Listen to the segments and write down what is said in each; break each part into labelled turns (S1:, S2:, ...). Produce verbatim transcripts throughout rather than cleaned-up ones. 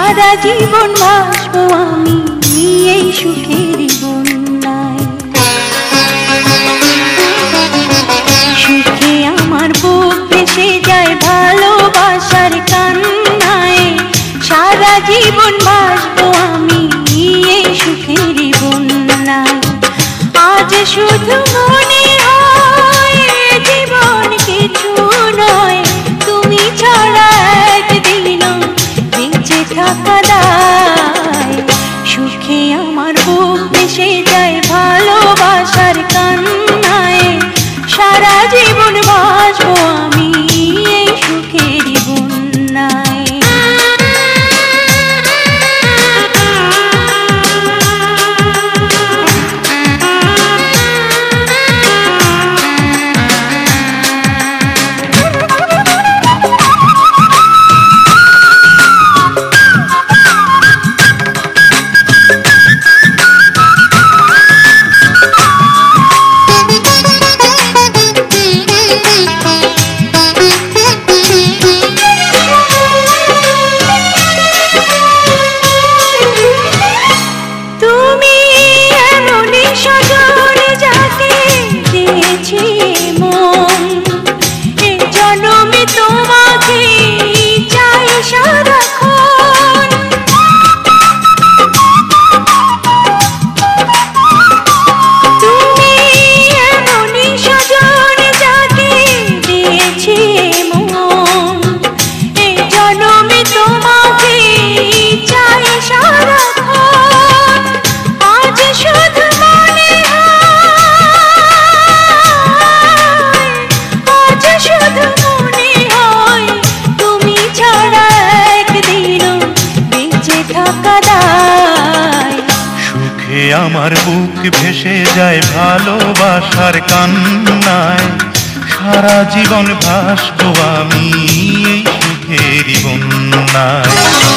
S1: সারা জীবন ভাসবো আমি এই সুখের বন্যায়। সুখে আমার বুক ভেসে যায় ভালোবাসার কান্নায়, সারা জীবন ভাসবো আমি এই সুখের বন্যায়। আজ শুধু মনে হয় জীবন কিছু নয়, তুমি ছাড়া একদিনও বেঁচে থাকা দায়। সুখে আমার বুক ভেসে যায় ভালোবাসার কান্নায়, সারা জীবন ভাসবো আমি এই সুখের বন্যায়।
S2: সুখে আমার বুক ভেসে যায় ভালোবাসার কান্নায়, সারা জীবন ভাসবো আমি এই সুখের বন্যায়।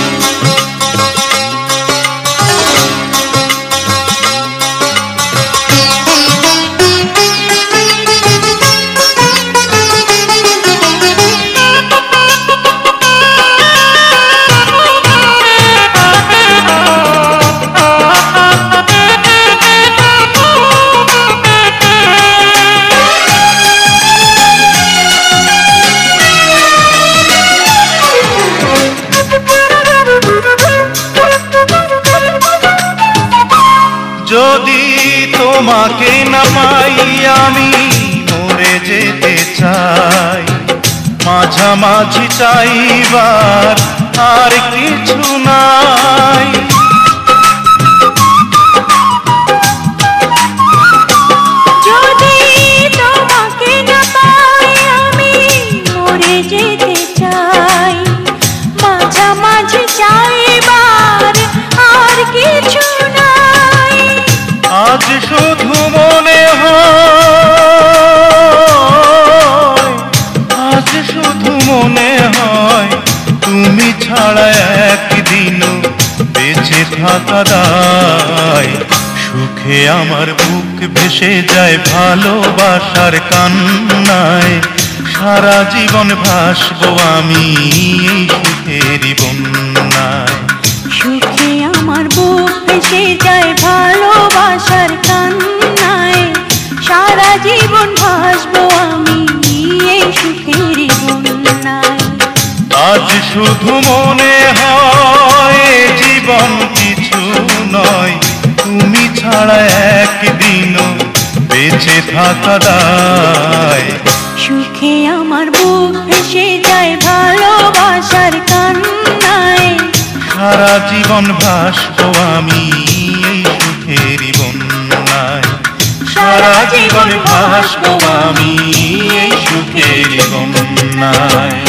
S2: যদি তোমাকে না পাই আমি মরে যেতে চাই, মাঝামাঝি চাইবার আর কিছু নাই।
S1: যদি তোমাকে না পাই আমি মরে যেতে চাই, মাঝামাঝি চাইবার আর কিছু নাই।
S2: আজ শুধু মনে হয়, আজ শুধু মনে হয় তুমি ছাড়া একদিনও বেঁচে থাকা দায়। সুখে আমার বুক ভেসে যায় ভালোবাসার কান্নায়, সারা জীবন ভাসবো আমি এই সুখের বন্যায়।
S1: সুখে আমার বুক ভেসে যায় ভালোবাসার কান্নায়, সারা জীবন ভাসবো আমি এই সুখের বন্যায়।
S2: আজ শুধু মনে হয় জীবন কিছু নয়, তুমি ছাড়া একদিনও বেঁচে থাকা দায়।
S1: সুখে আমার বুক ভেসে যায় ভালোবাসার কান্নায়,
S2: সারা জীবন ভাসবো আমি এই সুখের বন্যায়। সারা জীবন ভাসবো আমি এই সুখের বন্যায়।